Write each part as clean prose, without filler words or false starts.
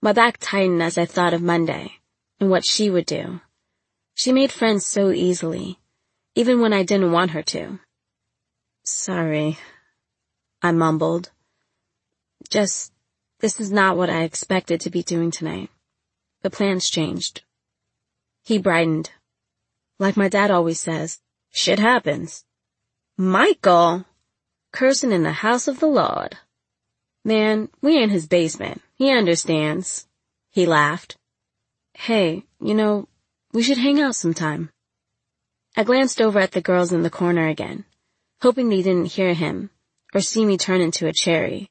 My back tightened as I thought of Monday and what she would do. She made friends so easily, even when I didn't want her to. Sorry, I mumbled. This is not what I expected to be doing tonight. The plans changed. He brightened. Like my dad always says, shit happens. Michael! Cursing in the house of the Lord. Man, we in his basement. He understands. He laughed. Hey, we should hang out sometime. I glanced over at the girls in the corner again, hoping they didn't hear him or see me turn into a cherry.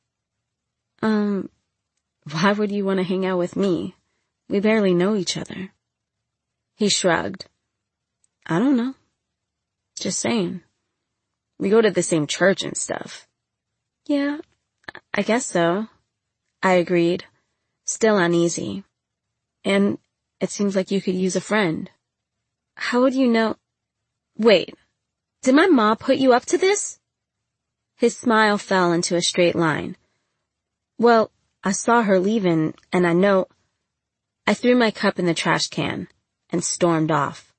Why would you want to hang out with me? We barely know each other. He shrugged. I don't know. Just saying. We go to the same church and stuff. Yeah, I guess so. I agreed, still uneasy. And it seems like you could use a friend. How would you know? Wait, did my mom put you up to this? His smile fell into a straight line. Well, I saw her leaving, and I know. I threw my cup in the trash can and stormed off.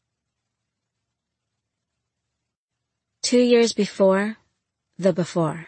2 years before, the before.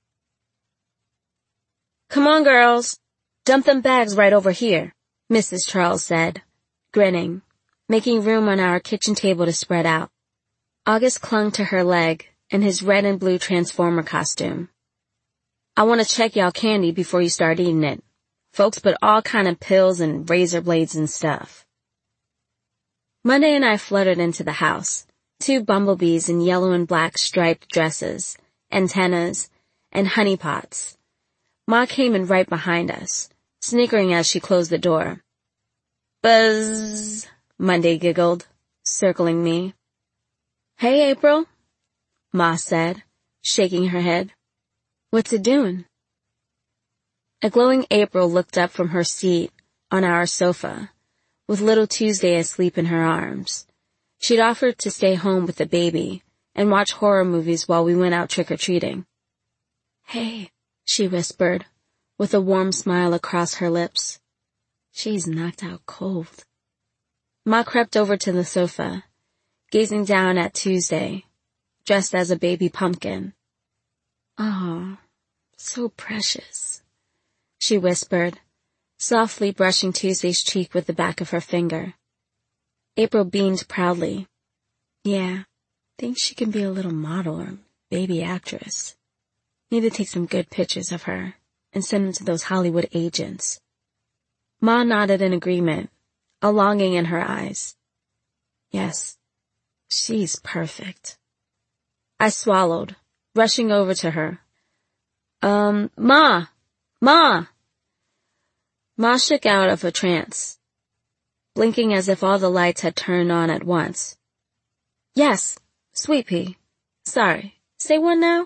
Come on, girls. Dump them bags right over here, Mrs. Charles said, grinning, making room on our kitchen table to spread out. August clung to her leg in his red and blue Transformer costume. I want to check y'all candy before you start eating it. Folks put all kind of pills and razor blades and stuff. Monday and I fluttered into the house, 2 bumblebees in yellow and black striped dresses, antennas, and honeypots. Ma came in right behind us, snickering as she closed the door. Buzz, Monday giggled, circling me. Hey, April, Ma said, shaking her head. What's it doing? A glowing April looked up from her seat on our sofa, with little Tuesday asleep in her arms. She'd offered to stay home with the baby and watch horror movies while we went out trick-or-treating. Hey, she whispered, with a warm smile across her lips. She's knocked out cold. Ma crept over to the sofa, gazing down at Tuesday, dressed as a baby pumpkin. Oh, so precious, she whispered, softly brushing Tuesday's cheek with the back of her finger. April beamed proudly. Yeah, think she can be a little model or baby actress. Need to take some good pictures of her and send them to those Hollywood agents. Ma nodded in agreement, a longing in her eyes. Yes, she's perfect. I swallowed, rushing over to her. Ma! Ma! Ma shook out of a trance, blinking as if all the lights had turned on at once. Yes, Sweet Pea. Sorry, say what now?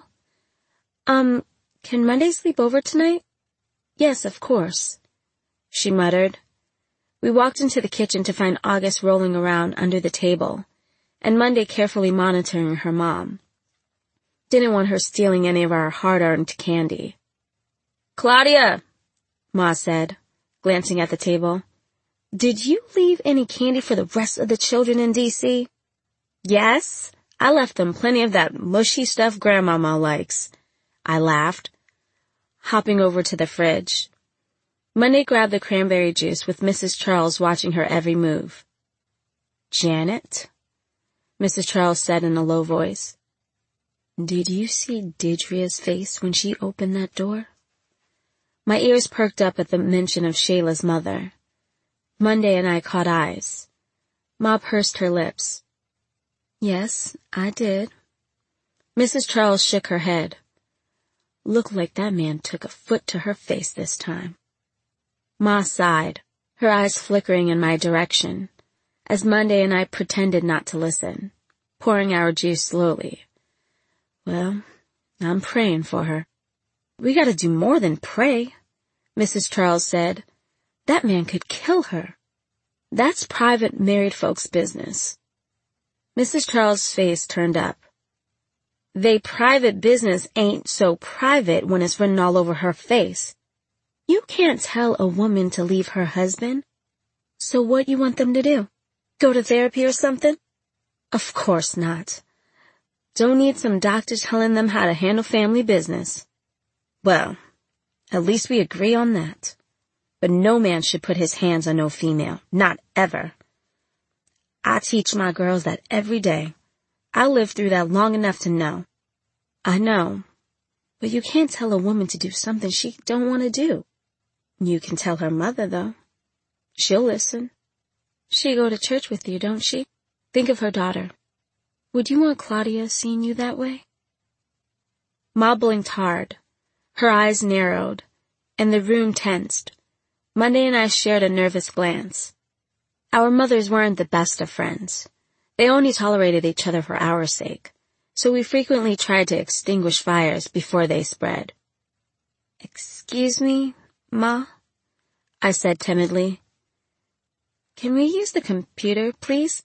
Can Monday sleep over tonight? Yes, of course, she muttered. We walked into the kitchen to find August rolling around under the table, and Monday carefully monitoring her mom. Didn't want her stealing any of our hard-earned candy. Claudia, Ma said, glancing at the table. Did you leave any candy for the rest of the children in D.C.? Yes, I left them plenty of that mushy stuff Grandmama likes. I laughed, hopping over to the fridge. Monday grabbed the cranberry juice with Mrs. Charles watching her every move. Janet, Mrs. Charles said in a low voice. Did you see Didria's face when she opened that door? My ears perked up at the mention of Shayla's mother. Monday and I caught eyes. Ma pursed her lips. Yes, I did. Mrs. Charles shook her head. Looked like that man took a foot to her face this time. Ma sighed, her eyes flickering in my direction, as Monday and I pretended not to listen, pouring our juice slowly. Well, I'm praying for her. We gotta do more than pray, Mrs. Charles said. That man could kill her. That's private married folks' business. Mrs. Charles' face turned up. They private business ain't so private when it's written all over her face. You can't tell a woman to leave her husband. So what you want them to do? Go to therapy or something? Of course not. Don't need some doctor telling them how to handle family business. Well, at least we agree on that. But no man should put his hands on no female, not ever. I teach my girls that every day. I lived through that long enough to know. I know, but you can't tell a woman to do something she don't want to do. You can tell her mother, though. She'll listen. She go to church with you, don't she? Think of her daughter. Would you want Claudia seeing you that way? Ma blinked hard. Her eyes narrowed, and the room tensed. Monday and I shared a nervous glance. Our mothers weren't the best of friends. They only tolerated each other for our sake, so we frequently tried to extinguish fires before they spread. Excuse me, Ma? I said timidly. Can we use the computer, please?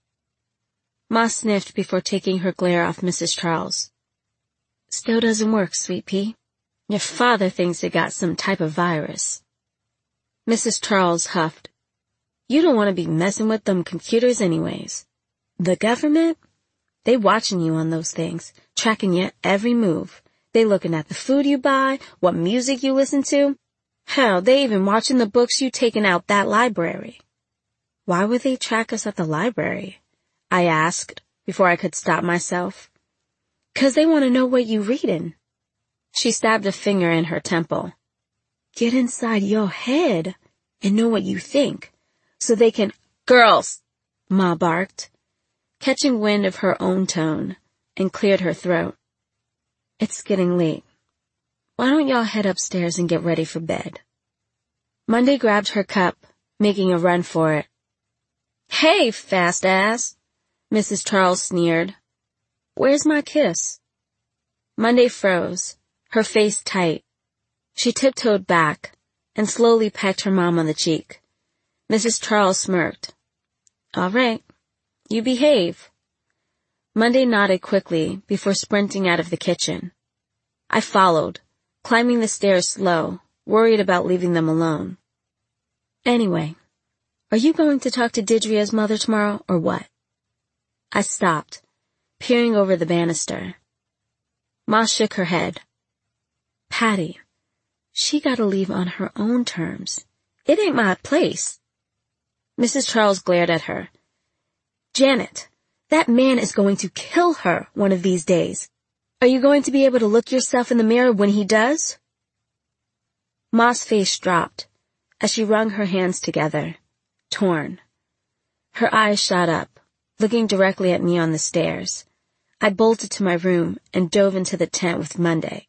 Ma sniffed before taking her glare off Mrs. Charles. Still doesn't work, Sweet Pea. Your father thinks it got some type of virus. Mrs. Charles huffed. You don't want to be messing with them computers anyways. The government? They watching you on those things, tracking your every move. They looking at the food you buy, what music you listen to. Hell, they even watching the books you taking out that library. Why would they track us at the library? I asked, before I could stop myself. 'Cause they want to know what you reading. She stabbed a finger in her temple. Get inside your head and know what you think, so they can— Girls! Ma barked, catching wind of her own tone, and cleared her throat. It's getting late. Why don't y'all head upstairs and get ready for bed? Monday grabbed her cup, making a run for it. Hey, fast ass! Mrs. Charles sneered. Where's my kiss? Monday froze, her face tight. She tiptoed back and slowly pecked her mom on the cheek. Mrs. Charles smirked. All right, you behave. Monday nodded quickly before sprinting out of the kitchen. I followed, climbing the stairs slow, worried about leaving them alone. Anyway, are you going to talk to Didria's mother tomorrow or what? I stopped, peering over the banister. Ma shook her head. Patty, she gotta leave on her own terms. It ain't my place. Mrs. Charles glared at her. Janet, that man is going to kill her one of these days. Are you going to be able to look yourself in the mirror when he does? Ma's face dropped as she wrung her hands together, torn. Her eyes shot up, looking directly at me on the stairs. I bolted to my room and dove into the tent with Monday.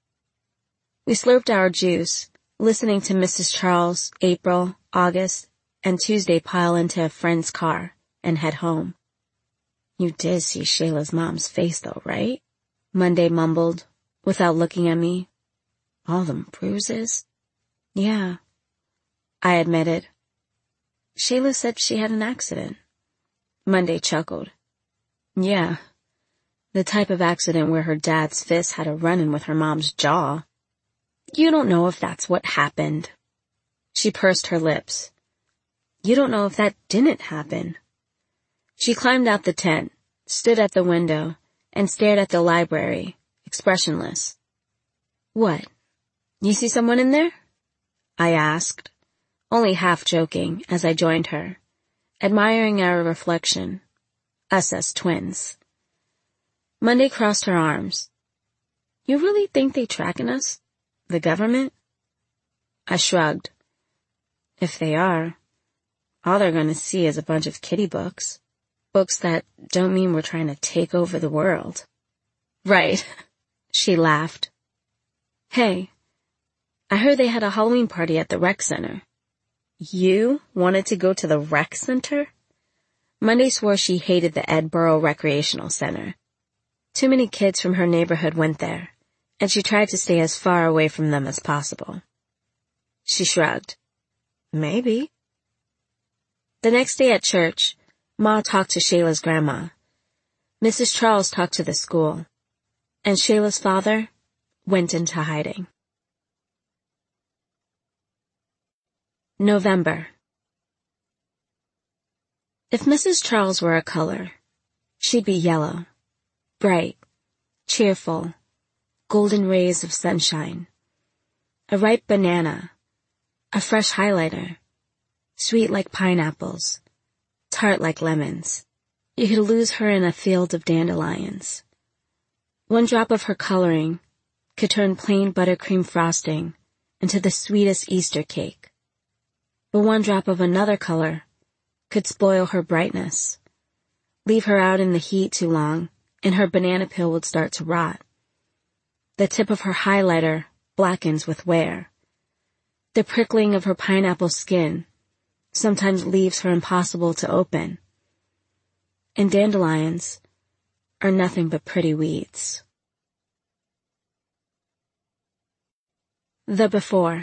We slurped our juice, listening to Mrs. Charles, April, August, and Tuesday pile into a friend's car and head home. You did see Shayla's mom's face though, right? Monday mumbled, without looking at me. All them bruises? Yeah, I admitted. Shayla said she had an accident. Monday chuckled. Yeah, the type of accident where her dad's fist had a run-in with her mom's jaw. You don't know if that's what happened. She pursed her lips. You don't know if that didn't happen. She climbed out the tent, stood at the window, and stared at the library, expressionless. What? You see someone in there? I asked, only half joking as I joined her, admiring our reflection, us as twins. Monday crossed her arms. You really think they tracking us? The government? I shrugged. If they are, all they're going to see is a bunch of kiddie books. Books that don't mean we're trying to take over the world. Right, she laughed. Hey, I heard they had a Halloween party at the rec center. You wanted to go to the rec center? Monday swore she hated the Edboro Recreational Center. Too many kids from her neighborhood went there, and she tried to stay as far away from them as possible. She shrugged. Maybe. The next day at church, Ma talked to Shayla's grandma. Mrs. Charles talked to the school, and Shayla's father went into hiding. November. If Mrs. Charles were a color, she'd be yellow, bright, cheerful, golden rays of sunshine, a ripe banana, a fresh highlighter, sweet like pineapples, tart like lemons. You could lose her in a field of dandelions. One drop of her coloring could turn plain buttercream frosting into the sweetest Easter cake. But one drop of another color could spoil her brightness. Leave her out in the heat too long, and her banana peel would start to rot. The tip of her highlighter blackens with wear. The prickling of her pineapple skin sometimes leaves her impossible to open. And dandelions are nothing but pretty weeds. The before.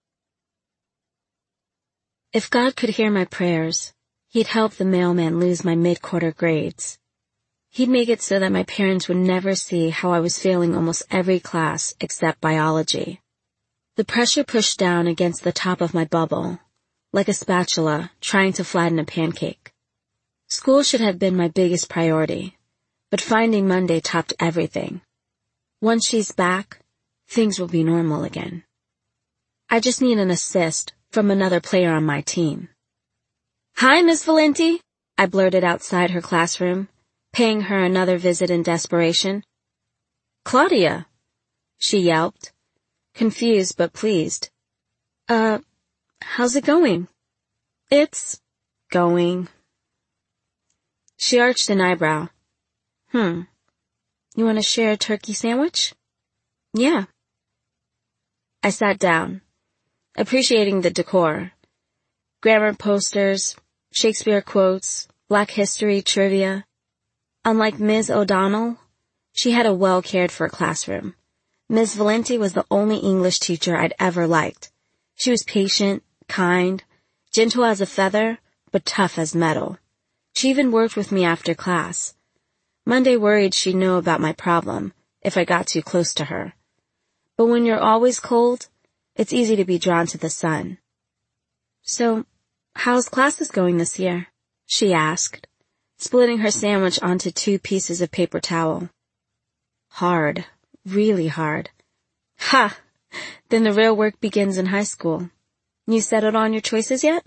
If God could hear my prayers, He'd help the mailman lose my mid-quarter grades. He'd make it so that my parents would never see how I was failing almost every class except biology. The pressure pushed down against the top of my bubble, like a spatula trying to flatten a pancake. School should have been my biggest priority, but finding Monday topped everything. Once she's back, things will be normal again. I just need an assist from another player on my team. "Hi, Miss Valenti," I blurted outside her classroom, paying her another visit in desperation. "Claudia," she yelped, confused but pleased. How's it going?" "It's going." She arched an eyebrow. You want to share a turkey sandwich?" "Yeah." I sat down, appreciating the decor. Grammar posters, Shakespeare quotes, Black history trivia. Unlike Ms. O'Donnell, she had a well-cared-for classroom. Ms. Valenti was the only English teacher I'd ever liked. She was patient, kind, gentle as a feather, but tough as metal. She even worked with me after class. Monday worried she'd know about my problem if I got too close to her. But when you're always cold, it's easy to be drawn to the sun. "So, how's classes going this year?" she asked, splitting her sandwich onto 2 pieces of paper towel. "Hard, really hard." "Ha! Then the real work begins in high school. You settled on your choices yet?"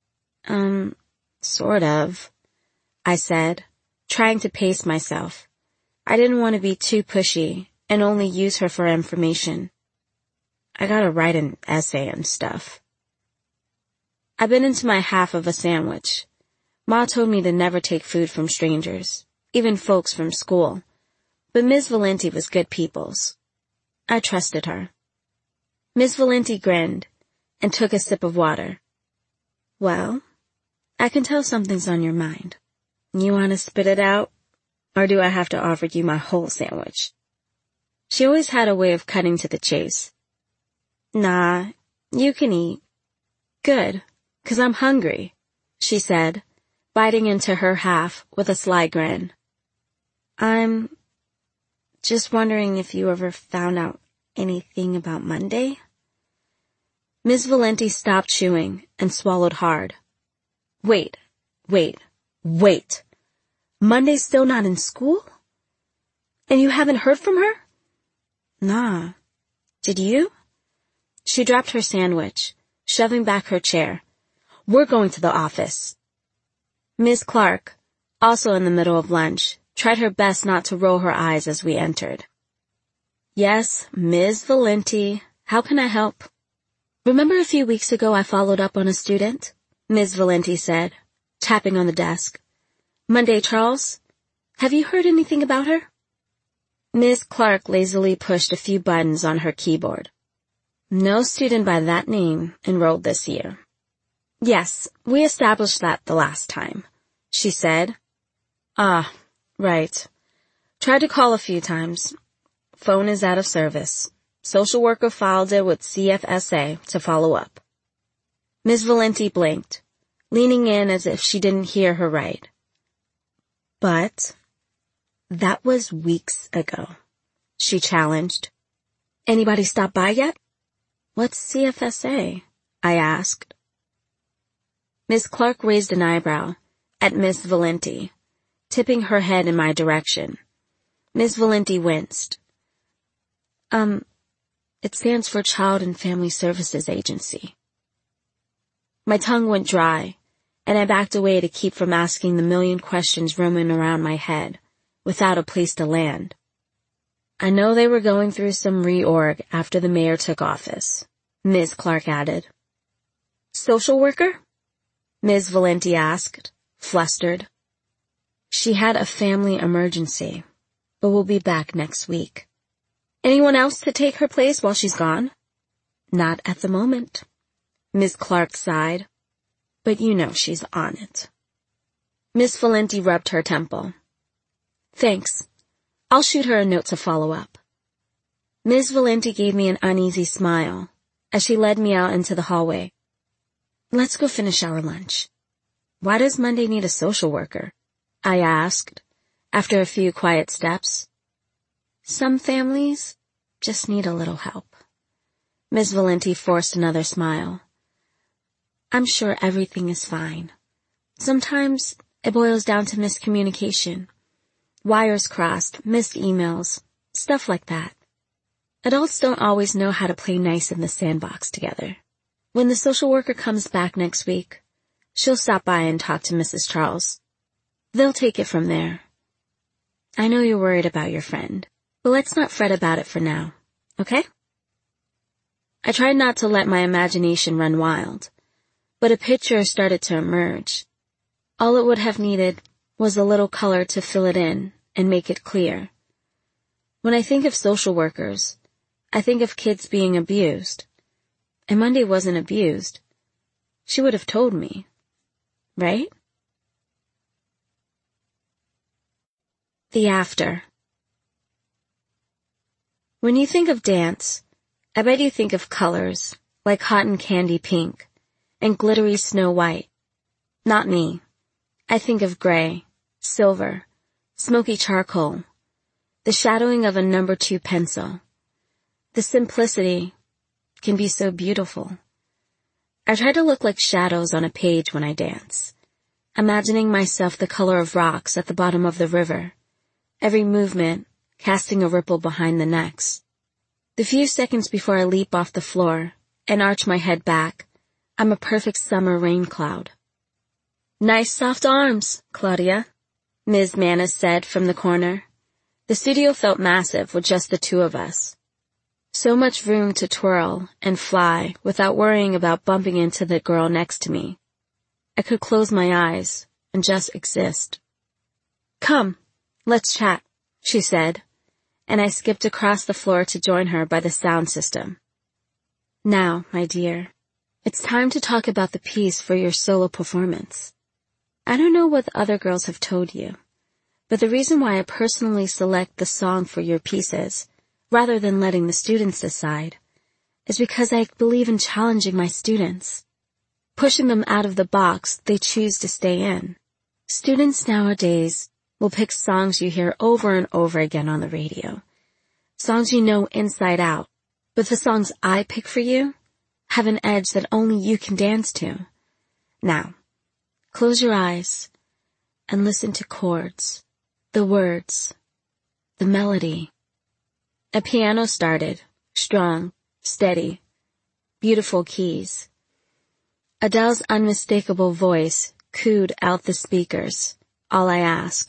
Sort of," I said, trying to pace myself. I didn't want to be too pushy and only use her for information. I gotta write an essay and stuff. I've been into my half of a sandwich. Ma told me to never take food from strangers, even folks from school. But Ms. Valenti was good peoples. I trusted her. Ms. Valenti grinned and took a sip of water. "Well, I can tell something's on your mind. You want to spit it out, or do I have to offer you my whole sandwich?" She always had a way of cutting to the chase. "Nah, you can eat." "Good, 'cause I'm hungry," she said, biting into her half with a sly grin. "I'm just wondering if you ever found out anything about Monday?" Ms. Valenti stopped chewing and swallowed hard. Wait. Monday's still not in school? And you haven't heard from her?" "Nah. Did you?" She dropped her sandwich, shoving back her chair. "We're going to the office." Ms. Clark, also in the middle of lunch, tried her best not to roll her eyes as we entered. "Yes, Ms. Valenti. How can I help?" "Remember a few weeks ago I followed up on a student?" Ms. Valenti said, tapping on the desk. "Monday Charles? Have you heard anything about her?" Ms. Clark lazily pushed a few buttons on her keyboard. "No student by that name enrolled this year." "Yes, we established that the last time," she said. "Ah, right. Tried to call a few times. Phone is out of service. Social worker filed it with CFSA to follow up." Ms. Valenti blinked, leaning in as if she didn't hear her right. "But that was weeks ago," she challenged. "Anybody stop by yet?" "What's CFSA?" I asked. Miss Clark raised an eyebrow at Miss Valenti, tipping her head in my direction. Miss Valenti winced. It stands for Child and Family Services Agency. My tongue went dry, and I backed away to keep from asking the million questions roaming around my head, without a place to land. I know they were going through some reorg after the mayor took office, Ms. Clark added. Social worker? Ms. Valenti asked, flustered. She had a family emergency, but will be back next week. Anyone else to take her place while she's gone? Not at the moment. Ms. Clark sighed, but you know she's on it. Miss Valenti rubbed her temple. Thanks. I'll shoot her a note to follow up. Ms. Valenti gave me an uneasy smile as she led me out into the hallway. Let's go finish our lunch. Why does Monday need a social worker? I asked, after a few quiet steps. Some families just need a little help. Ms. Valenti forced another smile. I'm sure everything is fine. Sometimes it boils down to miscommunication. Wires crossed, missed emails, stuff like that. Adults don't always know how to play nice in the sandbox together. When the social worker comes back next week, she'll stop by and talk to Mrs. Charles. They'll take it from there. I know you're worried about your friend, but let's not fret about it for now, okay? I tried not to let my imagination run wild, but a picture started to emerge. All it would have needed was a little color to fill it in and make it clear. When I think of social workers, I think of kids being abused. And Monday wasn't abused. She would have told me, right? The after. When you think of dance, I bet you think of colors like cotton candy pink and glittery snow white. Not me. I think of gray, silver, smoky charcoal, the shadowing of a number 2 pencil. The simplicity can be so beautiful. I try to look like shadows on a page when I dance, imagining myself the color of rocks at the bottom of the river, every movement casting a ripple behind the next. The few seconds before I leap off the floor and arch my head back, I'm a perfect summer rain cloud. Nice soft arms, Claudia, Ms. Manis said from the corner. The studio felt massive with just the two of us. So much room to twirl and fly without worrying about bumping into the girl next to me. I could close my eyes and just exist. Come, let's chat, she said, and I skipped across the floor to join her by the sound system. Now, my dear, it's time to talk about the piece for your solo performance. I don't know what the other girls have told you, but the reason why I personally select the song for your pieces, rather than letting the students decide, is because I believe in challenging my students, pushing them out of the box they choose to stay in. Students nowadays will pick songs you hear over and over again on the radio, songs you know inside out, but the songs I pick for you have an edge that only you can dance to. Now, close your eyes and listen to chords, the words, the melody. A piano started, strong, steady, beautiful keys. Adele's unmistakable voice cooed out the speakers. All I ask.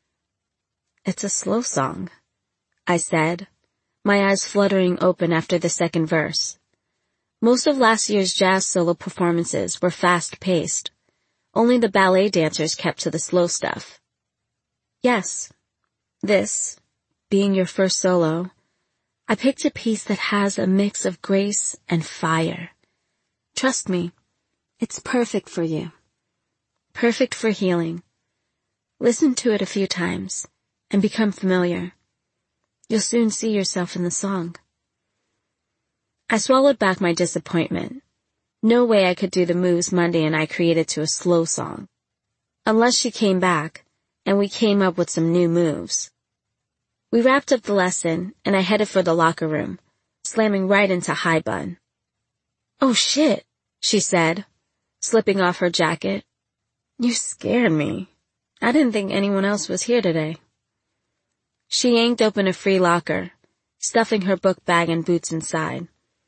It's a slow song, I said, my eyes fluttering open after the second verse. Most of last year's jazz solo performances were fast-paced. Only the ballet dancers kept to the slow stuff. Yes, this, being your first solo, I picked a piece that has a mix of grace and fire. Trust me, it's perfect for you. Perfect for healing. Listen to it a few times and become familiar. You'll soon see yourself in the song. I swallowed back my disappointment. No way I could do the moves Monday and I created to a slow song. Unless she came back and we came up with some new moves. We wrapped up the lesson and I headed for the locker room, slamming right into High Bun. Oh shit, she said, slipping off her jacket. You scared me. I didn't think anyone else was here today. She yanked open a free locker, stuffing her book bag and boots inside.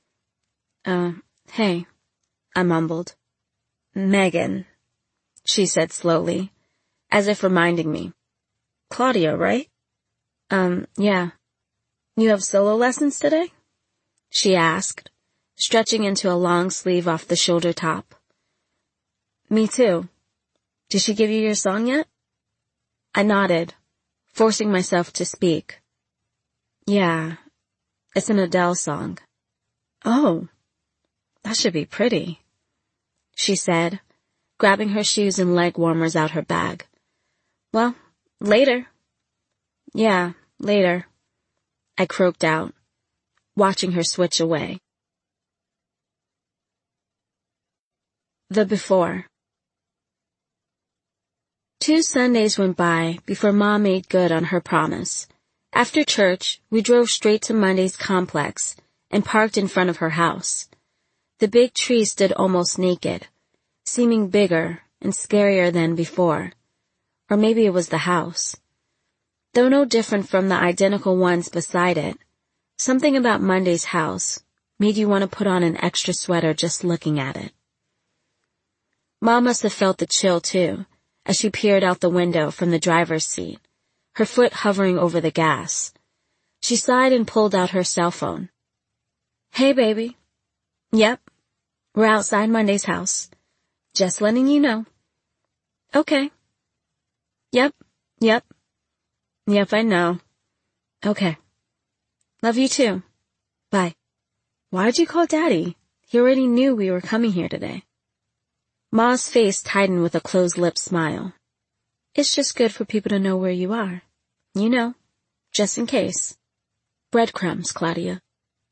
Hey, I mumbled. Megan, she said slowly, as if reminding me. Claudia, right? Yeah. You have solo lessons today? She asked, stretching into a long sleeve off the shoulder top. Me too. Did she give you your song yet? I nodded, forcing myself to speak. Yeah, it's an Adele song. Oh, that should be pretty, she said, grabbing her shoes and leg warmers out her bag. Well, later. Yeah, later, I croaked out, watching her switch away. The before. 2 Sundays went by before Ma made good on her promise. After church, we drove straight to Monday's complex and parked in front of her house. The big tree stood almost naked, seeming bigger and scarier than before. Or maybe it was the house. Though no different from the identical ones beside it, something about Monday's house made you want to put on an extra sweater just looking at it. Ma must have felt the chill too, as she peered out the window from the driver's seat, her foot hovering over the gas. She sighed and pulled out her cell phone. Hey, baby. Yep. We're outside Monday's house. Just letting you know. Okay. Yep. Yep, I know. Okay. Love you too. Bye. Why'd you call Daddy? He already knew we were coming here today. Ma's face tightened with a closed-lipped smile. It's just good for people to know where you are. You know, just in case. Breadcrumbs, Claudia.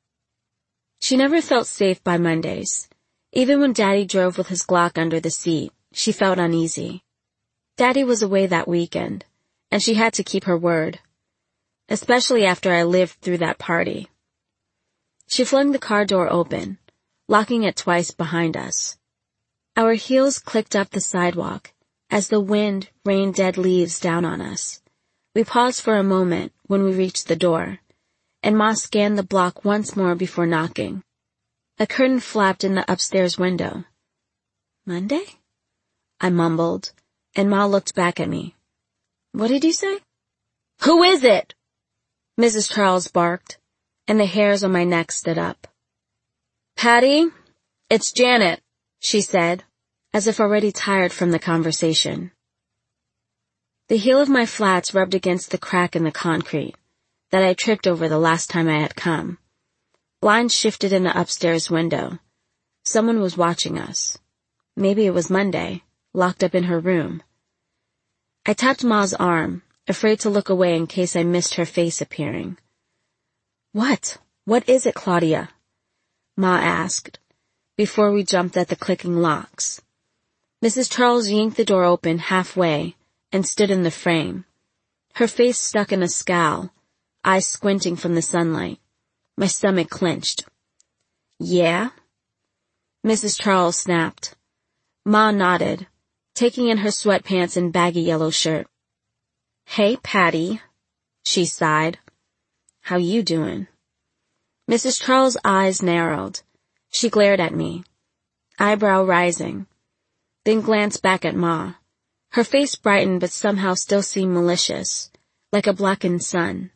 She never felt safe by Mondays. Even when Daddy drove with his Glock under the seat, she felt uneasy. Daddy was away that weekend, and she had to keep her word. Especially after I lived through that party. She flung the car door open, locking it twice behind us. Our heels clicked up the sidewalk as the wind rained dead leaves down on us. We paused for a moment when we reached the door, and Ma scanned the block once more before knocking. A curtain flapped in the upstairs window. Monday? I mumbled, and Ma looked back at me. What did you say? Who is it? Mrs. Charles barked, and the hairs on my neck stood up. Patty, it's Janet, she said, as if already tired from the conversation. The heel of my flats rubbed against the crack in the concrete that I tripped over the last time I had come. Blinds shifted in the upstairs window. Someone was watching us. Maybe it was Monday, locked up in her room. I tapped Ma's arm, afraid to look away in case I missed her face appearing. What? What is it, Claudia? Ma asked, before we jumped at the clicking locks. Mrs. Charles yanked the door open halfway and stood in the frame. Her face stuck in a scowl, eyes squinting from the sunlight. My stomach clenched. Yeah? Mrs. Charles snapped. Ma nodded, taking in her sweatpants and baggy yellow shirt. Hey, Patty, she sighed. How you doing? Mrs. Charles' eyes narrowed. She glared at me, eyebrow rising, then glanced back at Ma. Her face brightened but somehow still seemed malicious, like a blackened sun.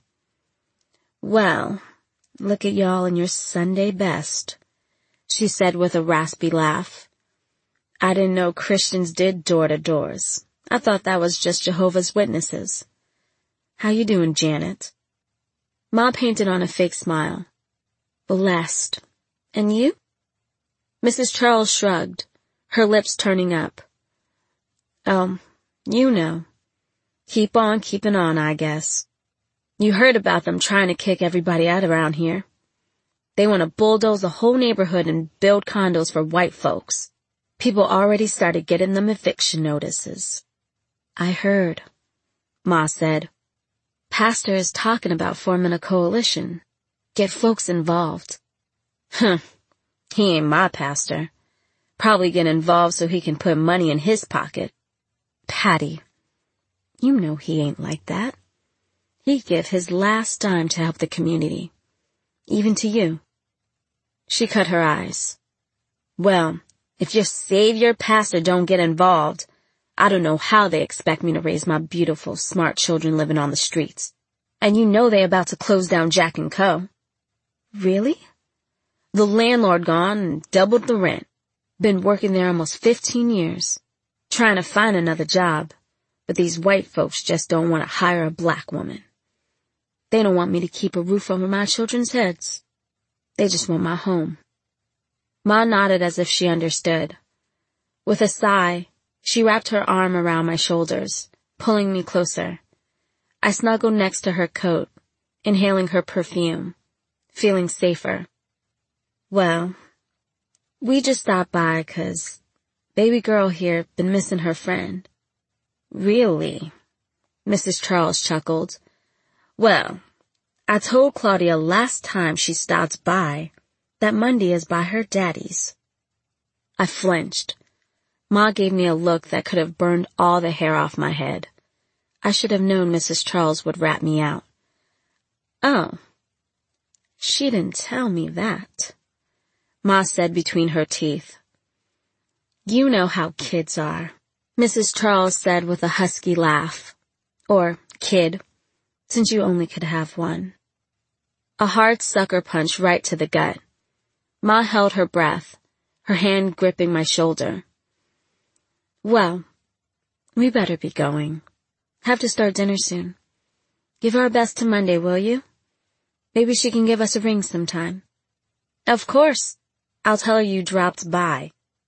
Well, look at y'all in your Sunday best, she said with a raspy laugh. I didn't know Christians did door-to-doors. I thought that was just Jehovah's Witnesses. How you doing, Janet? Ma painted on a fake smile. Blessed. And you? Mrs. Charles shrugged, her lips turning up. Oh, you know. Keep on keeping on, I guess. You heard about them trying to kick everybody out around here. They want to bulldoze the whole neighborhood and build condos for white folks. People already started getting them eviction notices. I heard, Ma said. Pastor is talking about forming a coalition. Get folks involved. He ain't my pastor. Probably get involved so he can put money in his pocket. Patty, you know he ain't like that. He'd give his last dime to help the community. Even to you. She cut her eyes. Well, if your savior pastor don't get involved, I don't know how they expect me to raise my beautiful, smart children living on the streets. And you know they about to close down Jack & Co. Really? The landlord gone and doubled the rent. Been working there almost 15 years. Trying to find another job. But these white folks just don't want to hire a black woman. They don't want me to keep a roof over my children's heads. They just want my home. Ma nodded as if she understood. With a sigh, she wrapped her arm around my shoulders, pulling me closer. I snuggled next to her coat, inhaling her perfume, feeling safer. Well, we just stopped by 'cause baby girl here been missing her friend. Really? Mrs. Charles chuckled. Well, I told Claudia last time she stopped by that Monday is by her daddy's. I flinched. Ma gave me a look that could have burned all the hair off my head. I should have known Mrs. Charles would rat me out. Oh, she didn't tell me that, Ma said between her teeth. You know how kids are, Mrs. Charles said with a husky laugh. Or kid, since you only could have one. A hard sucker punch right to the gut. Ma held her breath, her hand gripping my shoulder. Well, we better be going. Have to start dinner soon. Give our best to Monday, will you? Maybe she can give us a ring sometime. Of course. I'll tell her you dropped by.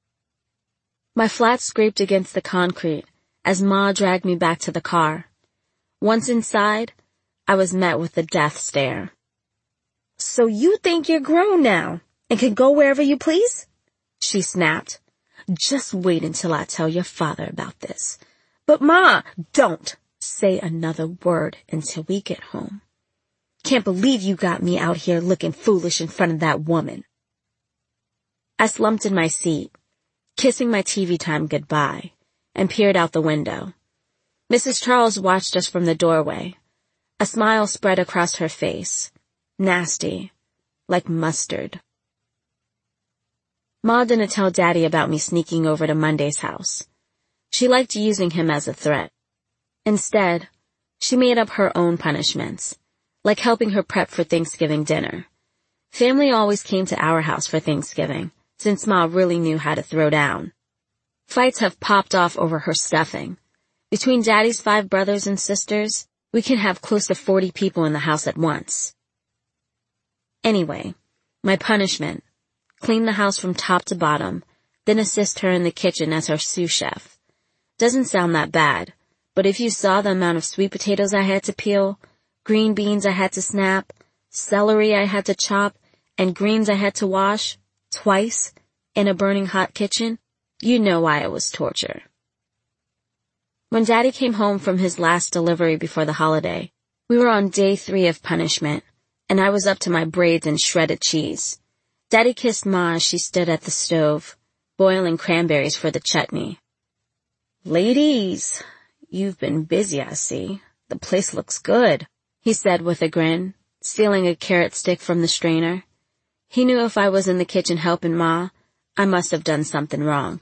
My flat scraped against the concrete as Ma dragged me back to the car. Once inside, I was met with the death stare. So you think you're grown now and can go wherever you please? She snapped. Just wait until I tell your father about this. But Ma, don't say another word until we get home. Can't believe you got me out here looking foolish in front of that woman. I slumped in my seat, kissing my TV time goodbye, and peered out the window. Mrs. Charles watched us from the doorway. A smile spread across her face. Nasty, like mustard. Ma didn't tell Daddy about me sneaking over to Monday's house. She liked using him as a threat. Instead, she made up her own punishments, like helping her prep for Thanksgiving dinner. Family always came to our house for Thanksgiving, since Ma really knew how to throw down. Fights have popped off over her stuffing. Between Daddy's 5 brothers and sisters, we can have close to 40 people in the house at once. Anyway, my punishment, clean the house from top to bottom, then assist her in the kitchen as her sous chef. Doesn't sound that bad, but if you saw the amount of sweet potatoes I had to peel, green beans I had to snap, celery I had to chop, and greens I had to wash, twice, in a burning hot kitchen, you know why it was torture. When Daddy came home from his last delivery before the holiday, we were on day 3 of punishment, and I was up to my braids in shredded cheese. Daddy kissed Ma as she stood at the stove, boiling cranberries for the chutney. Ladies, you've been busy, I see. The place looks good, he said with a grin, stealing a carrot stick from the strainer. He knew if I was in the kitchen helping Ma, I must have done something wrong.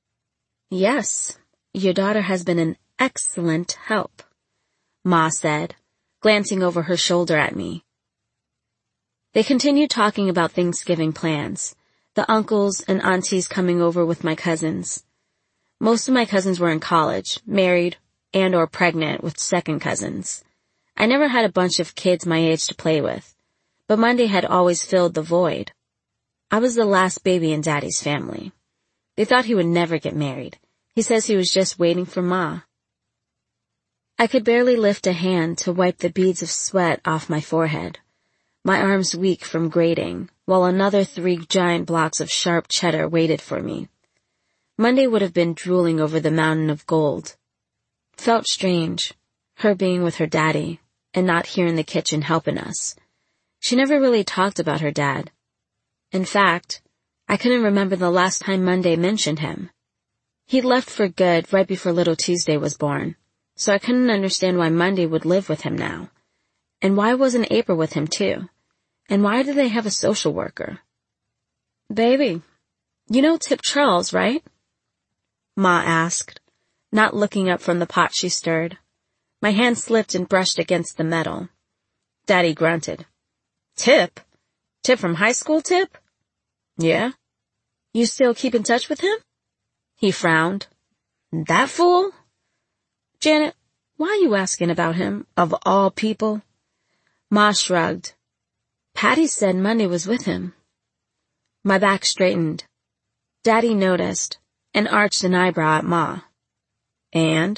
Yes, your daughter has been an excellent help, Ma said, glancing over her shoulder at me. They continued talking about Thanksgiving plans, the uncles and aunties coming over with my cousins. Most of my cousins were in college, married, and or pregnant with second cousins. I never had a bunch of kids my age to play with, but Monday had always filled the void. I was the last baby in Daddy's family. They thought he would never get married. He says he was just waiting for Ma. I could barely lift a hand to wipe the beads of sweat off my forehead. My arms weak from grating, while another 3 giant blocks of sharp cheddar waited for me. Monday would have been drooling over the mountain of gold. Felt strange, her being with her daddy, and not here in the kitchen helping us. She never really talked about her dad. In fact, I couldn't remember the last time Monday mentioned him. He'd left for good right before little Tuesday was born, so I couldn't understand why Monday would live with him now. And why wasn't April with him too? And why did they have a social worker? Baby, you know Tip Charles, right? Ma asked, not looking up from the pot she stirred. My hand slipped and brushed against the metal. Daddy grunted. Tip? Tip from high school, Tip? Yeah. You still keep in touch with him? He frowned. That fool? Janet, why are you asking about him, of all people? Ma shrugged. Patty said Monday was with him. My back straightened. Daddy noticed and arched an eyebrow at Ma. And,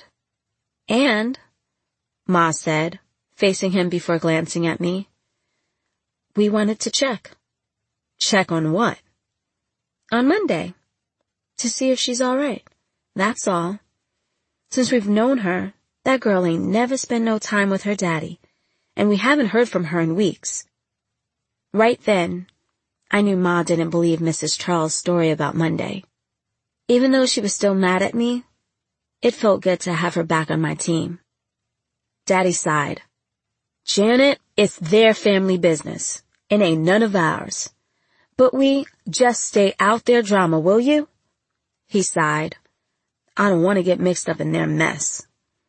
Ma said, facing him before glancing at me. We wanted to check. Check on what? On Monday. To see if she's all right. That's all. Since we've known her, that girl ain't never spent no time with her daddy, and we haven't heard from her in weeks. Right then, I knew Ma didn't believe Mrs. Charles' story about Monday. Even though she was still mad at me, it felt good to have her back on my team. Daddy sighed. Janet, it's their family business. It ain't none of ours. But we just stay out their drama, will you? He sighed. I don't want to get mixed up in their mess.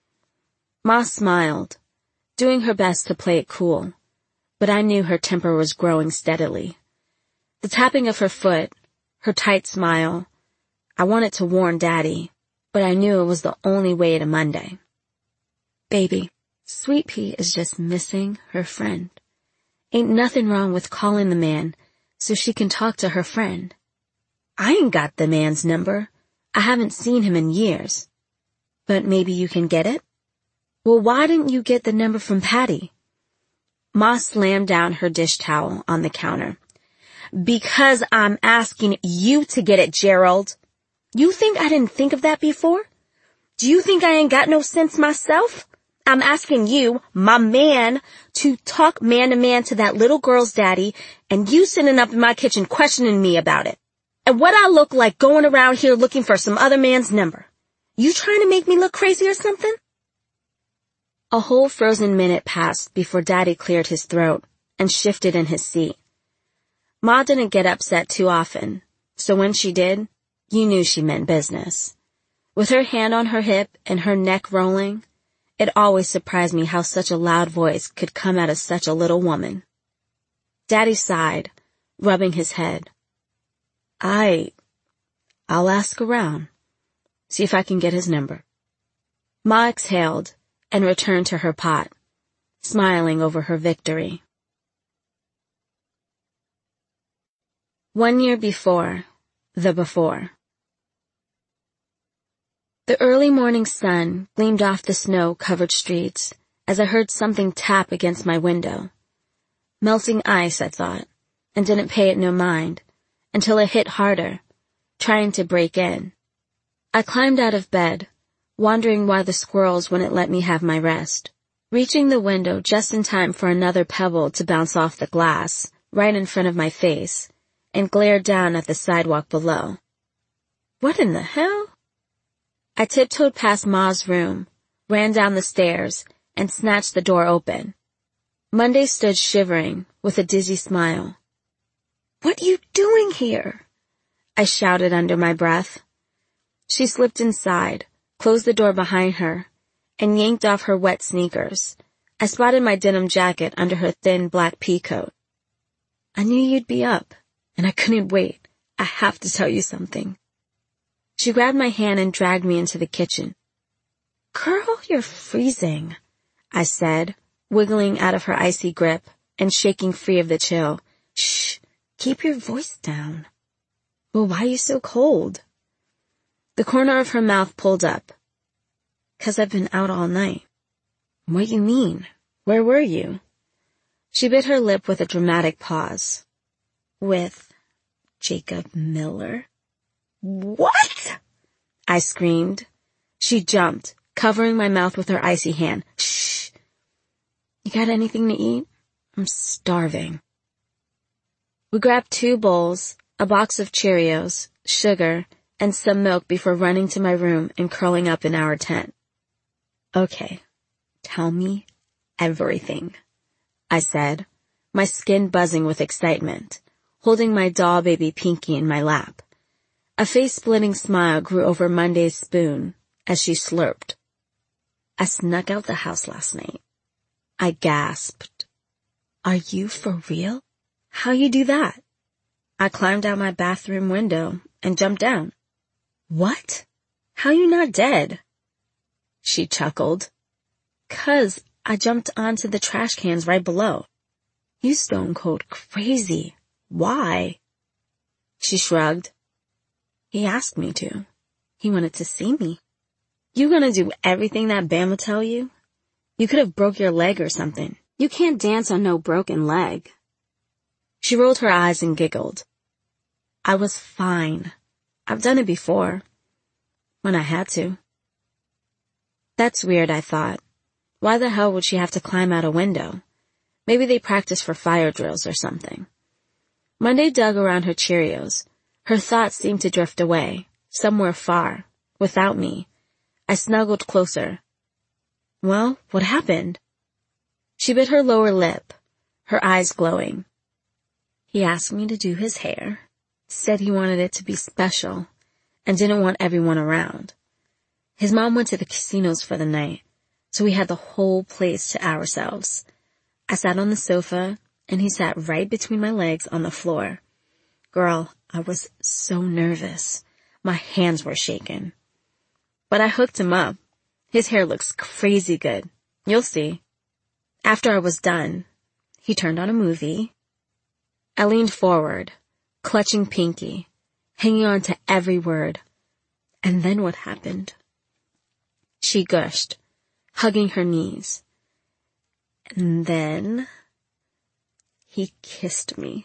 Ma smiled, doing her best to play it cool, but I knew her temper was growing steadily. The tapping of her foot, her tight smile, I wanted to warn Daddy, but I knew it was the only way to Monday. Baby, Sweet Pea is just missing her friend. Ain't nothing wrong with calling the man so she can talk to her friend. I ain't got the man's number. I haven't seen him in years. But maybe you can get it? Well, why didn't you get the number from Patty? Ma slammed down her dish towel on the counter. Because I'm asking you to get it, Gerald. You think I didn't think of that before? Do you think I ain't got no sense myself? I'm asking you, my man, to talk man to man to that little girl's daddy, and you sitting up in my kitchen questioning me about it. And what I look like going around here looking for some other man's number. You trying to make me look crazy or something? A whole frozen minute passed before Daddy cleared his throat and shifted in his seat. Ma didn't get upset too often, so when she did, you knew she meant business. With her hand on her hip and her neck rolling, it always surprised me how such a loud voice could come out of such a little woman. Daddy sighed, rubbing his head. I'll ask around. See if I can get his number. Ma exhaled and returned to her pot, smiling over her victory. 1 year before, the before. The early morning sun gleamed off the snow-covered streets as I heard something tap against my window. Melting ice, I thought, and didn't pay it no mind, until it hit harder, trying to break in. I climbed out of bed, wondering why the squirrels wouldn't let me have my rest, reaching the window just in time for another pebble to bounce off the glass, right in front of my face, and glare down at the sidewalk below. What in the hell? I tiptoed past Ma's room, ran down the stairs, and snatched the door open. Monday stood shivering, with a dizzy smile. What you doing here? I shouted under my breath. She slipped inside, closed the door behind her, and yanked off her wet sneakers. I spotted my denim jacket under her thin black pea coat. I knew you'd be up, and I couldn't wait. I have to tell you something. She grabbed my hand and dragged me into the kitchen. Girl, you're freezing, I said, wiggling out of her icy grip and shaking free of the chill. Shh, keep your voice down. Well, why are you so cold? The corner of her mouth pulled up. 'Cause I've been out all night. What you mean? Where were you? She bit her lip with a dramatic pause. With Jacob Miller. What? I screamed. She jumped, covering my mouth with her icy hand. Shh. You got anything to eat? I'm starving. We grabbed 2 bowls, a box of Cheerios, sugar, and some milk before running to my room and curling up in our tent. "Okay, tell me everything," I said, my skin buzzing with excitement, holding my doll baby Pinky in my lap. A face-splitting smile grew over Monday's spoon as she slurped. "I snuck out the house last night." I gasped. "Are you for real? How you do that?" "I climbed out my bathroom window and jumped down." "What? How you not dead?" She chuckled. "'Cause I jumped onto the trash cans right below." "You stone cold crazy. Why?" She shrugged. "He asked me to. He wanted to see me." "You gonna do everything that Bama tell you? You could have broke your leg or something. You can't dance on no broken leg." She rolled her eyes and giggled. "I was fine. I've done it before. When I had to." That's weird, I thought. Why the hell would she have to climb out a window? Maybe they practice for fire drills or something. Monday dug around her Cheerios. Her thoughts seemed to drift away, somewhere far, without me. I snuggled closer. "Well, what happened?" She bit her lower lip, her eyes glowing. "He asked me to do his hair, said he wanted it to be special, and didn't want everyone around. His mom went to the casinos for the night, so we had the whole place to ourselves. I sat on the sofa, and he sat right between my legs on the floor. Girl, I was so nervous. My hands were shaking. But I hooked him up. His hair looks crazy good. You'll see." After I was done, he turned on a movie. I leaned forward, clutching Pinky, hanging on to every word. And then what happened? She gushed, hugging her knees. And then he kissed me.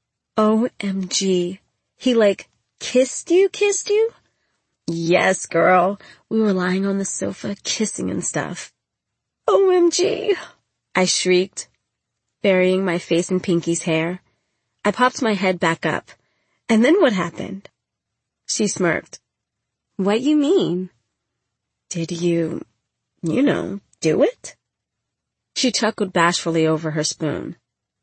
OMG. He kissed you? Yes, girl. We were lying on the sofa, kissing and stuff. OMG. I shrieked, burying my face in Pinky's hair. I popped my head back up. And then what happened? She smirked. What you mean? Did you do it? She chuckled bashfully over her spoon.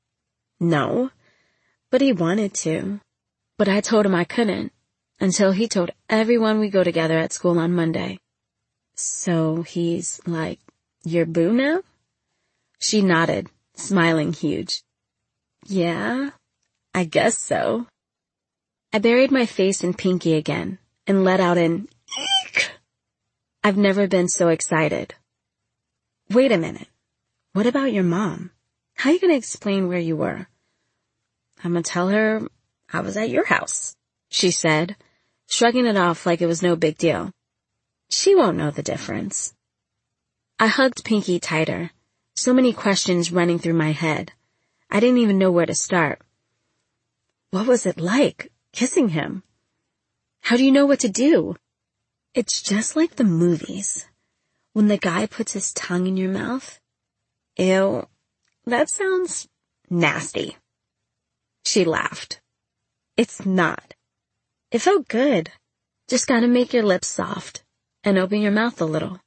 No, but he wanted to. But I told him I couldn't, until he told everyone we go together at school on Monday. So he's your boo now? She nodded, smiling huge. Yeah, I guess so. I buried my face in Pinky again and let out an eek. I've never been so excited. Wait a minute. What about your mom? How you gonna explain where you were? I'm gonna tell her I was at your house, she said, shrugging it off like it was no big deal. She won't know the difference. I hugged Pinky tighter, so many questions running through my head. I didn't even know where to start. What was it like, kissing him? How do you know what to do? It's just like the movies. When the guy puts his tongue in your mouth. Ew, that sounds nasty. She laughed. It's not. It felt good. Just gotta make your lips soft and open your mouth a little.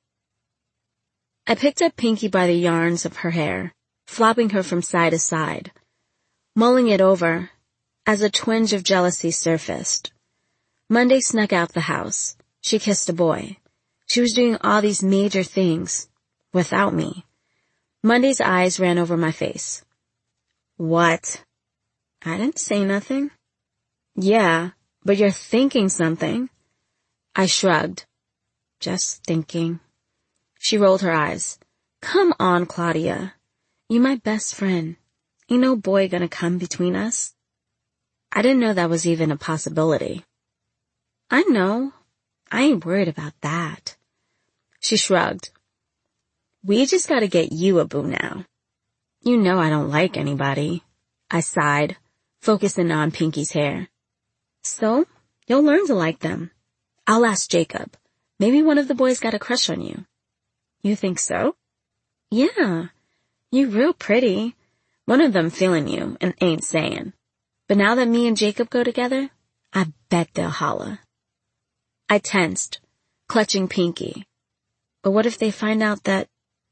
I picked up Pinky by the yarns of her hair, flopping her from side to side, mulling it over as a twinge of jealousy surfaced. Monday snuck out the house. She kissed a boy. She was doing all these major things without me. Monday's eyes ran over my face. What? I didn't say nothing. Yeah, but you're thinking something. I shrugged. Just thinking. She rolled her eyes. Come on, Claudia. You my best friend. Ain't no boy gonna come between us. I didn't know that was even a possibility. I know. I ain't worried about that. She shrugged. We just gotta get you a boo now. You know I don't like anybody. I sighed, focusing on Pinky's hair. So, you'll learn to like them. I'll ask Jacob. Maybe one of the boys got a crush on you. You think so? Yeah. You real pretty. One of them feeling you and ain't saying. But now that me and Jacob go together, I bet they'll holla. I tensed, clutching Pinky. But what if they find out that,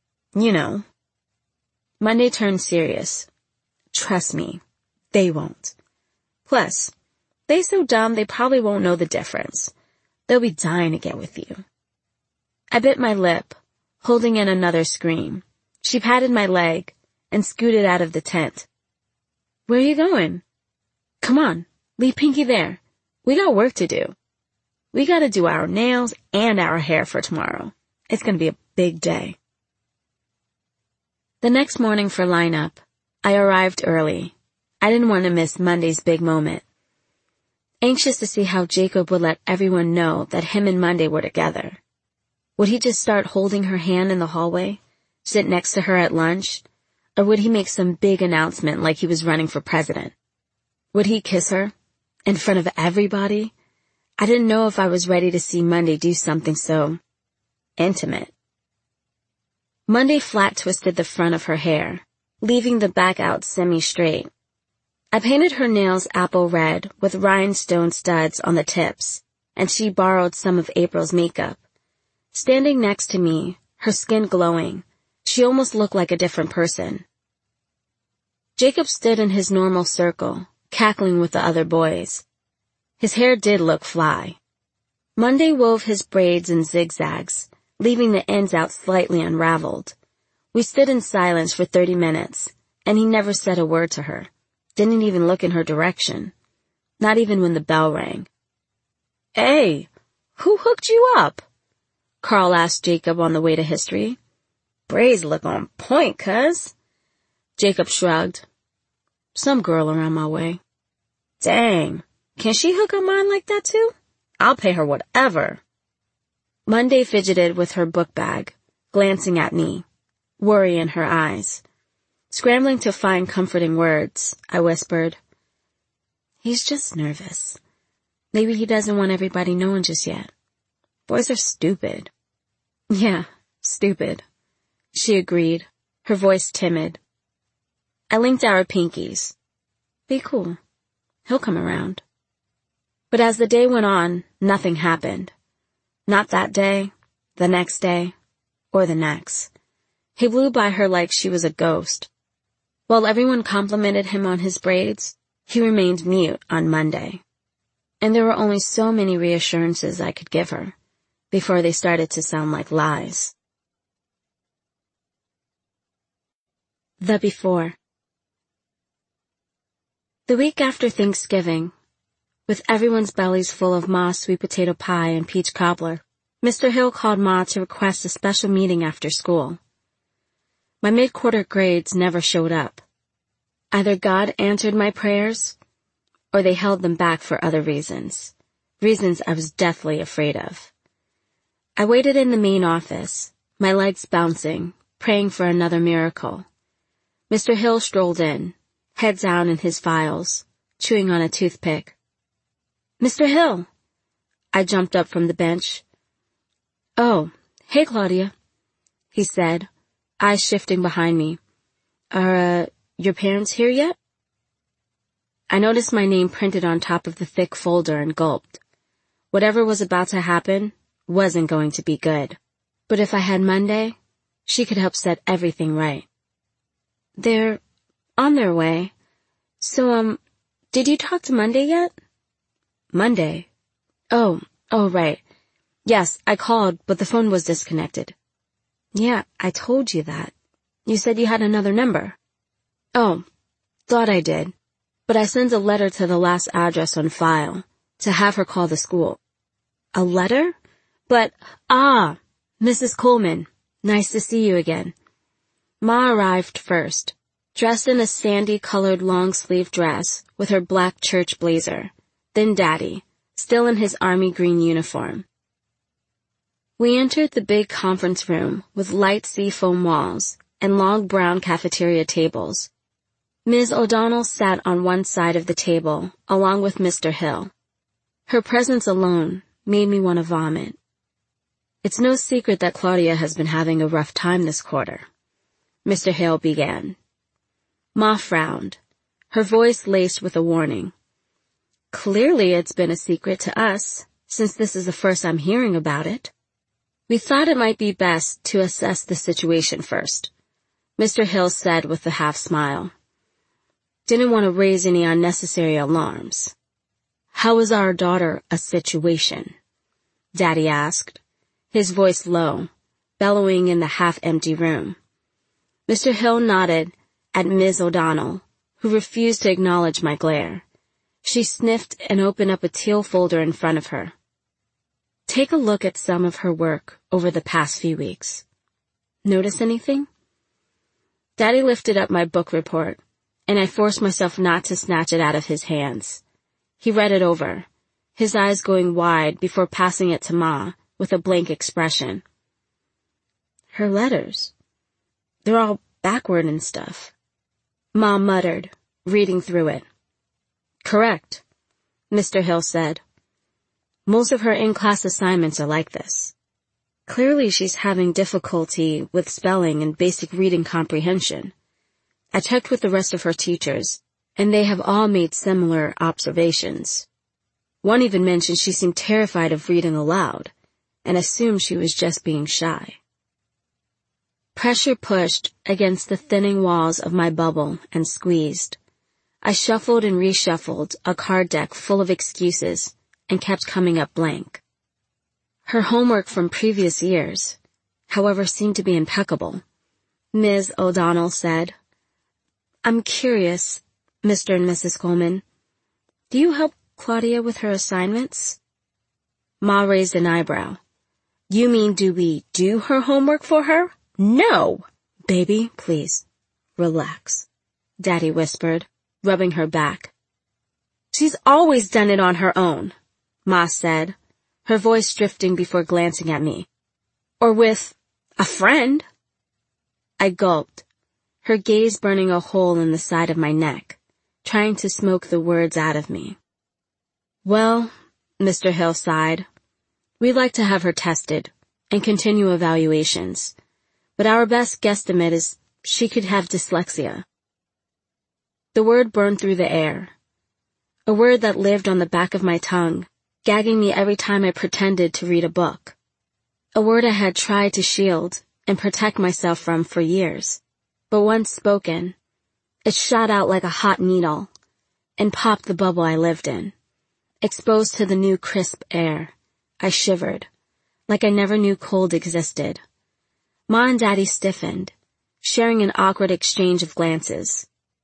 Monday turned serious. Trust me, they won't. Plus, they so dumb they probably won't know the difference. They'll be dying to get with you. I bit my lip, holding in another scream. She patted my leg and scooted out of the tent. Where are you going? Come on, leave Pinky there. We got work to do. We gotta do our nails and our hair for tomorrow. It's gonna be a big day. The next morning for lineup, I arrived early. I didn't want to miss Monday's big moment. Anxious to see how Jacob would let everyone know that him and Monday were together. Would he just start holding her hand in the hallway, sit next to her at lunch, or would he make some big announcement like he was running for president? Would he kiss her? In front of everybody? I didn't know if I was ready to see Monday do something so intimate. Monday flat twisted the front of her hair, leaving the back out semi-straight. I painted her nails apple red with rhinestone studs on the tips, and she borrowed some of April's makeup. Standing next to me, her skin glowing, she almost looked like a different person. Jacob stood in his normal circle, cackling with the other boys. His hair did look fly. Monday wove his braids in zigzags, leaving the ends out slightly unraveled. We stood in silence for 30 minutes, and he never said a word to her. Didn't even look in her direction. Not even when the bell rang. Hey, who hooked you up? Carl asked Jacob on the way to history. Braids look on point, cuz. Jacob shrugged. Some girl around my way. Dang, can she hook up mine like that too? I'll pay her whatever. Monday fidgeted with her book bag, glancing at me, worry in her eyes. Scrambling to find comforting words, I whispered, He's just nervous. Maybe he doesn't want everybody knowing just yet. Boys are stupid. Yeah, stupid. She agreed, her voice timid. I linked our pinkies. Be cool. He'll come around. But as the day went on, nothing happened. Not that day, the next day, or the next. He blew by her like she was a ghost. While everyone complimented him on his braids, he remained mute on Monday. And there were only so many reassurances I could give her before they started to sound like lies. The before. The week after Thanksgiving, with everyone's bellies full of Ma's sweet potato pie and peach cobbler, Mr. Hill called Ma to request a special meeting after school. My mid-quarter grades never showed up. Either God answered my prayers, or they held them back for other reasons I was deathly afraid of. I waited in the main office, my legs bouncing, praying for another miracle. Mr. Hill strolled in, head down in his files, chewing on a toothpick. Mr. Hill! I jumped up from the bench. Oh, hey, Claudia, he said, eyes shifting behind me. Are, your parents here yet? I noticed my name printed on top of the thick folder and gulped. Whatever was about to happen wasn't going to be good. But if I had Monday, she could help set everything right. They're on their way. So, did you talk to Monday yet? Monday? Oh, right. Yes, I called, but the phone was disconnected. Yeah, I told you that. You said you had another number. Oh, thought I did. But I sent a letter to the last address on file, to have her call the school. A letter? But, Mrs. Coleman, nice to see you again. Ma arrived first, dressed in a sandy-colored long-sleeved dress with her black church blazer. Then Daddy, still in his army green uniform. We entered the big conference room with light seafoam walls and long brown cafeteria tables. Ms. O'Donnell sat on one side of the table, along with Mr. Hill. Her presence alone made me want to vomit. It's no secret that Claudia has been having a rough time this quarter. Mr. Hill began. Ma frowned, her voice laced with a warning. Clearly it's been a secret to us, since this is the first I'm hearing about it. We thought it might be best to assess the situation first, Mr. Hill said with a half smile. Didn't want to raise any unnecessary alarms. How is our daughter a situation? Daddy asked, his voice low, bellowing in the half-empty room. Mr. Hill nodded at Ms. O'Donnell, who refused to acknowledge my glare. She sniffed and opened up a teal folder in front of her. Take a look at some of her work over the past few weeks. Notice anything? Daddy lifted up my book report, and I forced myself not to snatch it out of his hands. He read it over, his eyes going wide before passing it to Ma with a blank expression. Her letters. They're all backward and stuff. Ma muttered, reading through it. Correct, Mr. Hill said. Most of her in-class assignments are like this. Clearly she's having difficulty with spelling and basic reading comprehension. I checked with the rest of her teachers, and they have all made similar observations. One even mentioned she seemed terrified of reading aloud, and assumed she was just being shy. Pressure pushed against the thinning walls of my bubble and squeezed. I shuffled and reshuffled a card deck full of excuses and kept coming up blank. Her homework from previous years, however, seemed to be impeccable. Ms. O'Donnell said, I'm curious, Mr. and Mrs. Coleman, do you help Claudia with her assignments? Ma raised an eyebrow. You mean do we do her homework for her? No! Baby, please, relax, Daddy whispered, rubbing her back. She's always done it on her own, Ma said, her voice drifting before glancing at me. Or with a friend. I gulped, her gaze burning a hole in the side of my neck, trying to smoke the words out of me. Well, Mr. Hill sighed, we'd like to have her tested and continue evaluations, but our best guesstimate is she could have dyslexia. The word burned through the air, a word that lived on the back of my tongue, gagging me every time I pretended to read a book. A word I had tried to shield and protect myself from for years, but once spoken, it shot out like a hot needle and popped the bubble I lived in. Exposed to the new crisp air, I shivered, like I never knew cold existed. Ma and Daddy stiffened, sharing an awkward exchange of glances.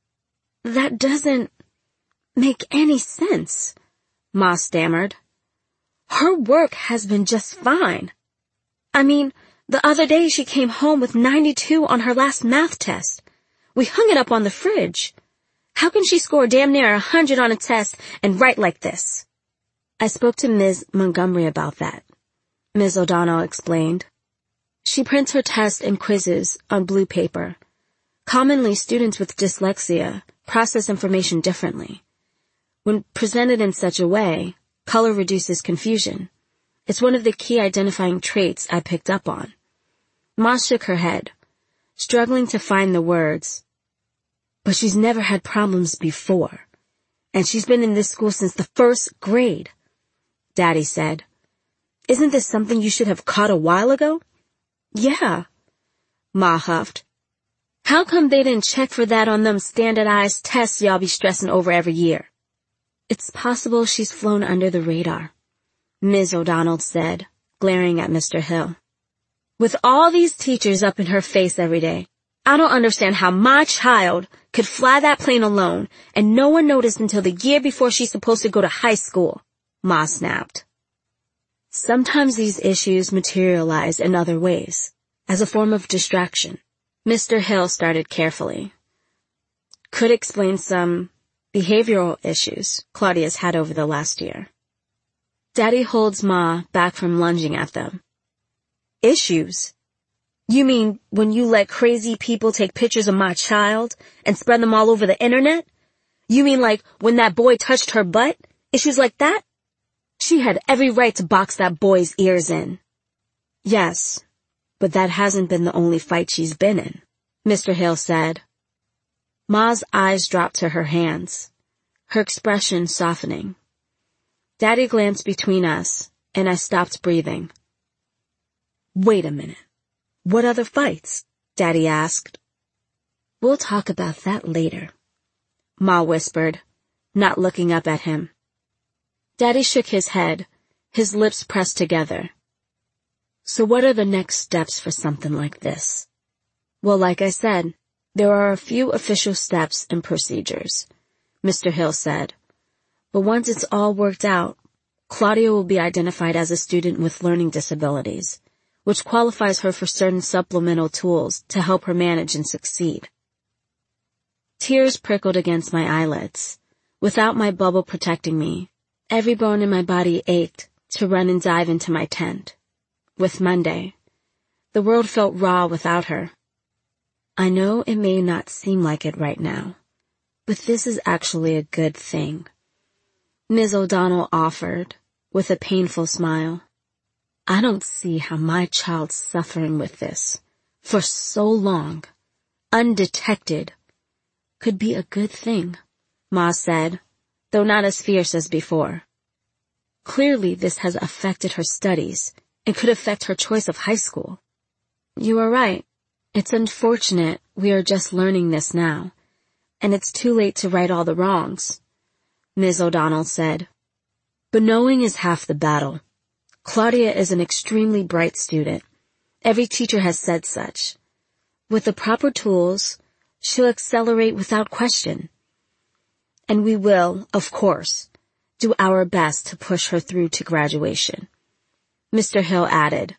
That doesn't make any sense, Ma stammered. Her work has been just fine. I mean, the other day she came home with 92 on her last math test. We hung it up on the fridge. How can she score damn near 100 on a test and write like this? I spoke to Ms. Montgomery about that, Ms. O'Donnell explained. She prints her tests and quizzes on blue paper. Commonly, students with dyslexia process information differently. When presented in such a way, color reduces confusion. It's one of the key identifying traits I picked up on. Ma shook her head, struggling to find the words. But she's never had problems before, and she's been in this school since the first grade, Daddy said. Isn't this something you should have caught a while ago? Yeah, Ma huffed. How come they didn't check for that on them standardized tests y'all be stressing over every year? It's possible she's flown under the radar, Ms. O'Donnell said, glaring at Mr. Hill. With all these teachers up in her face every day, I don't understand how my child could fly that plane alone and no one noticed until the year before she's supposed to go to high school, Ma snapped. Sometimes these issues materialize in other ways, as a form of distraction. Mr. Hill started carefully. Could explain some behavioral issues Claudia's had over the last year. Daddy holds Ma back from lunging at them. Issues? You mean when you let crazy people take pictures of my child and spread them all over the internet? You mean like when that boy touched her butt? Issues like that? She had every right to box that boy's ears in. Yes, but that hasn't been the only fight she's been in, Mr. Hill said. Ma's eyes dropped to her hands, her expression softening. Daddy glanced between us, and I stopped breathing. "Wait a minute. What other fights?" Daddy asked. "We'll talk about that later," Ma whispered, not looking up at him. Daddy shook his head, his lips pressed together. "So what are the next steps for something like this?" "Well, like I said, there are a few official steps and procedures," Mr. Hill said. "But once it's all worked out, Claudia will be identified as a student with learning disabilities, which qualifies her for certain supplemental tools to help her manage and succeed." Tears prickled against my eyelids. Without my bubble protecting me, every bone in my body ached to run and dive into my tent. With Monday, the world felt raw without her. "I know it may not seem like it right now, but this is actually a good thing," Ms. O'Donnell offered, with a painful smile. "I don't see how my child suffering with this, for so long, undetected, could be a good thing," Ma said, though not as fierce as before. "Clearly this has affected her studies and could affect her choice of high school. You are right. It's unfortunate we are just learning this now, and it's too late to right all the wrongs," Ms. O'Donnell said. "But knowing is half the battle. Claudia is an extremely bright student. Every teacher has said such. With the proper tools, she'll accelerate without question. And we will, of course, do our best to push her through to graduation," Mr. Hill added.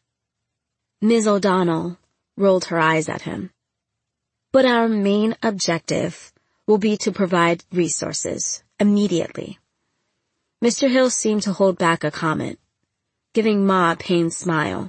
Ms. O'Donnell rolled her eyes at him. "But our main objective will be to provide resources immediately." Mr. Hill seemed to hold back a comment, giving Ma a pained smile.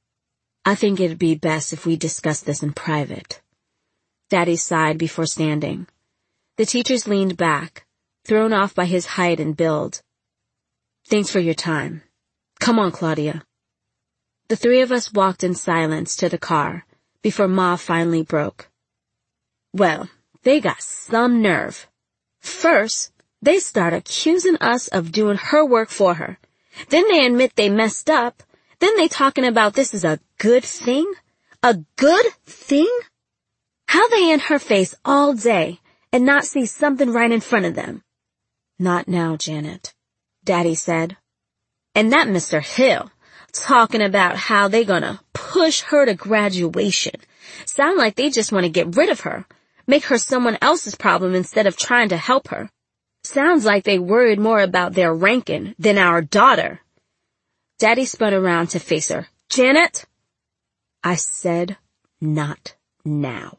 "I think it'd be best if we discuss this in private." Daddy sighed before standing. The teachers leaned back, thrown off by his height and build. "Thanks for your time. Come on, Claudia." The three of us walked in silence to the car before Ma finally broke. "Well, they got some nerve. First, they start accusing us of doing her work for her. Then they admit they messed up. Then they talking about this is a good thing? A good thing? How they in her face all day and not see something right in front of them?" "Not now, Janet," Daddy said. "And that Mr. Hill, talking about how they gonna push her to graduation. Sound like they just want to get rid of her, make her someone else's problem instead of trying to help her. Sounds like they worried more about their ranking than our daughter." Daddy spun around to face her. "Janet!" "I said not now."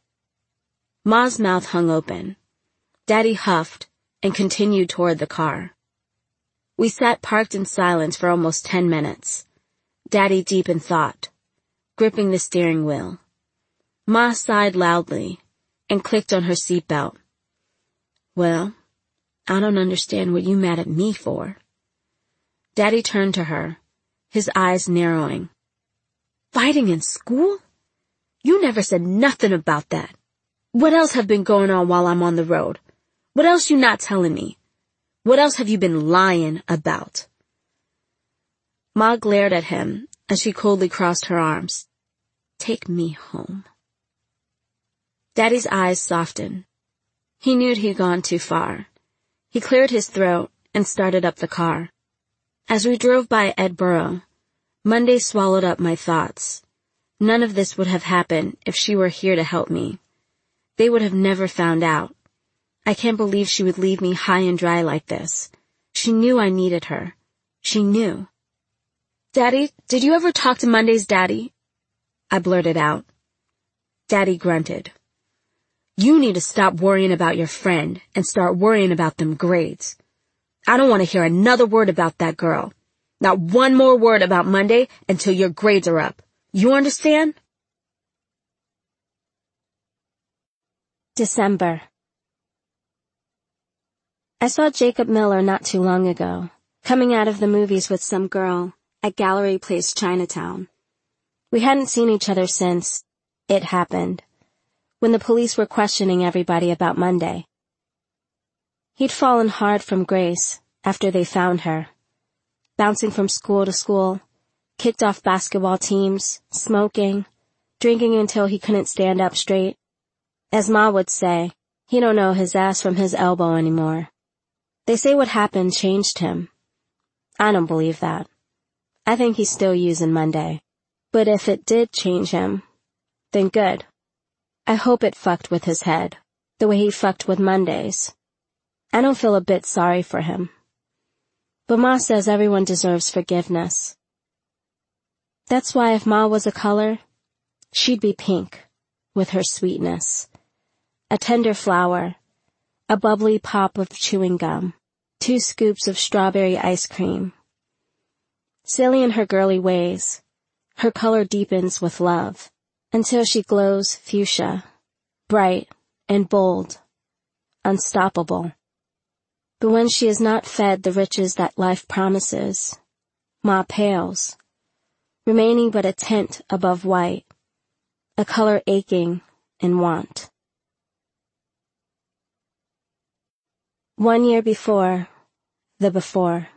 Ma's mouth hung open. Daddy huffed and continued toward the car. We sat parked in silence for almost 10 minutes, Daddy deep in thought, gripping the steering wheel. Ma sighed loudly and clicked on her seatbelt. "Well, I don't understand what you mad at me for." Daddy turned to her, his eyes narrowing. "Fighting in school? You never said nothing about that. What else have been going on while I'm on the road? What else you not telling me? What else have you been lying about?" Ma glared at him as she coldly crossed her arms. "Take me home." Daddy's eyes softened. He knew he'd gone too far. He cleared his throat and started up the car. As we drove by Edboro, Monday swallowed up my thoughts. None of this would have happened if she were here to help me. They would have never found out. I can't believe she would leave me high and dry like this. She knew I needed her. She knew. "Daddy, did you ever talk to Monday's daddy?" I blurted out. Daddy grunted. "You need to stop worrying about your friend and start worrying about them grades. I don't want to hear another word about that girl. Not one more word about Monday until your grades are up. You understand?" December. I saw Jacob Miller not too long ago, coming out of the movies with some girl at Gallery Place Chinatown. We hadn't seen each other since it happened. when the police were questioning everybody about Monday. He'd fallen hard from grace after they found her, bouncing from school to school, kicked off basketball teams, smoking, drinking until he couldn't stand up straight. As Ma would say, he don't know his ass from his elbow anymore. They say what happened changed him. I don't believe that. I think he's still using Monday. But if it did change him, then good. I hope it fucked with his head, the way he fucked with Mondays. I don't feel a bit sorry for him. But Ma says everyone deserves forgiveness. That's why if Ma was a color, she'd be pink, with her sweetness. A tender flower, a bubbly pop of chewing gum, 2 scoops of strawberry ice cream. Silly in her girly ways, her color deepens with love, until she glows fuchsia, bright and bold, unstoppable. But when she is not fed the riches that life promises, Ma pales, remaining but a tint above white, a color aching in want. 1 year before, the before.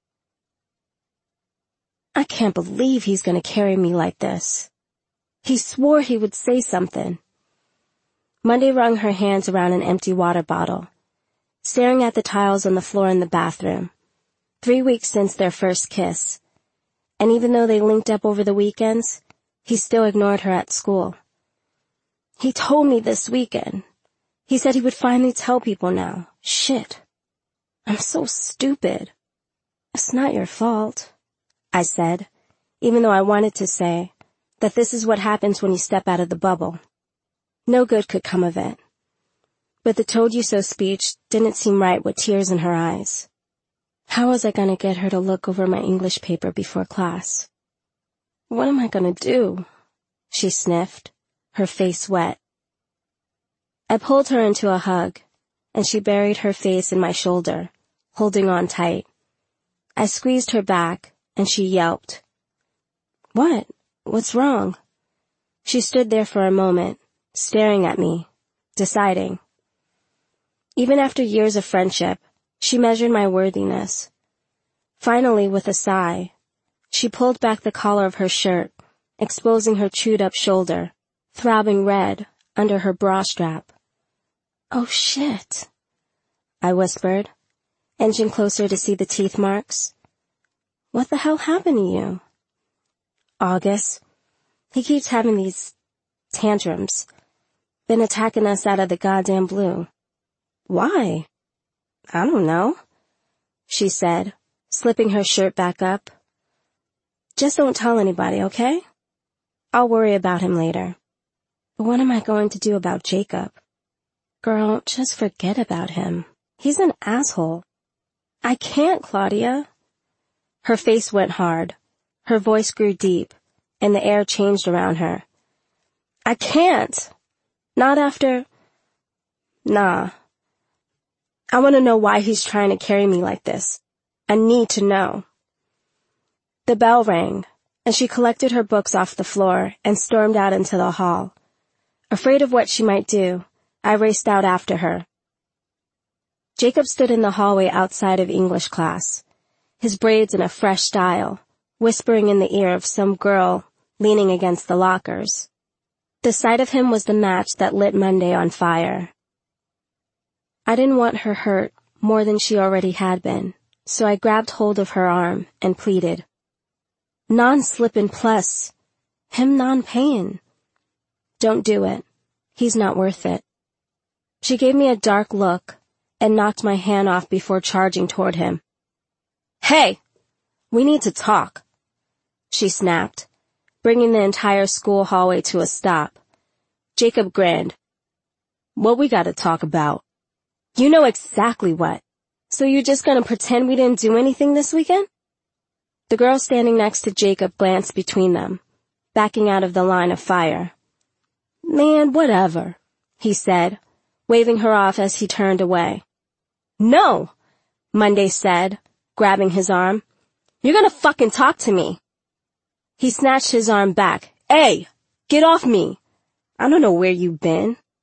I can't believe he's going to carry me like this. He swore he would say something. Monday wrung her hands around an empty water bottle, staring at the tiles on the floor in the bathroom. 3 weeks since their first kiss. And even though they linked up over the weekends, he still ignored her at school. He told me this weekend. He said he would finally tell people now. Shit. I'm so stupid. It's not your fault, I said, even though I wanted to say that this is what happens when you step out of the bubble. No good could come of it. But the told you so speech didn't seem right with tears in her eyes. How was I going to get her to look over my English paper before class? What am I going to do? She sniffed, her face wet. I pulled her into a hug, and she buried her face in my shoulder, holding on tight. I squeezed her back, and she yelped. What? What's wrong? She stood there for a moment, staring at me, deciding. Even after years of friendship, she measured my worthiness. Finally, with a sigh, she pulled back the collar of her shirt, exposing her chewed-up shoulder, throbbing red under her bra strap. Oh, shit, I whispered, inching closer to see the teeth marks. What the hell happened to you? August. He keeps having these tantrums. Been attacking us out of the goddamn blue. Why? I don't know, she said, slipping her shirt back up. Just don't tell anybody, okay? I'll worry about him later. But what am I going to do about Jacob? Girl, just forget about him. He's an asshole. I can't, Claudia. Her face went hard. Her voice grew deep, and the air changed around her. I can't. Not after... Nah. I want to know why he's trying to carry me like this. I need to know. The bell rang, and she collected her books off the floor and stormed out into the hall. Afraid of what she might do, I raced out after her. Jacob stood in the hallway outside of English class, his braids in a fresh style, whispering in the ear of some girl leaning against the lockers. The sight of him was the match that lit Monday on fire. I didn't want her hurt more than she already had been, so I grabbed hold of her arm and pleaded. Non-slippin' plus. Him non-payin'. Don't do it. He's not worth it. She gave me a dark look and knocked my hand off before charging toward him. Hey! We need to talk, she snapped, bringing the entire school hallway to a stop. Jacob grinned. What we gotta talk about? You know exactly what. So you're just gonna pretend we didn't do anything this weekend? The girl standing next to Jacob glanced between them, backing out of the line of fire. Man, whatever, he said, waving her off as he turned away. No, Monday said, grabbing his arm. You're gonna fucking talk to me. He snatched his arm back. Hey, get off me. I don't know where you've been.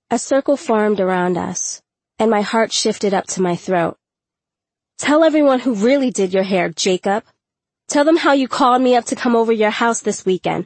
A circle formed around us, and my heart shifted up to my throat. Tell everyone who really did your hair, Jacob. Tell them how you called me up to come over your house this weekend,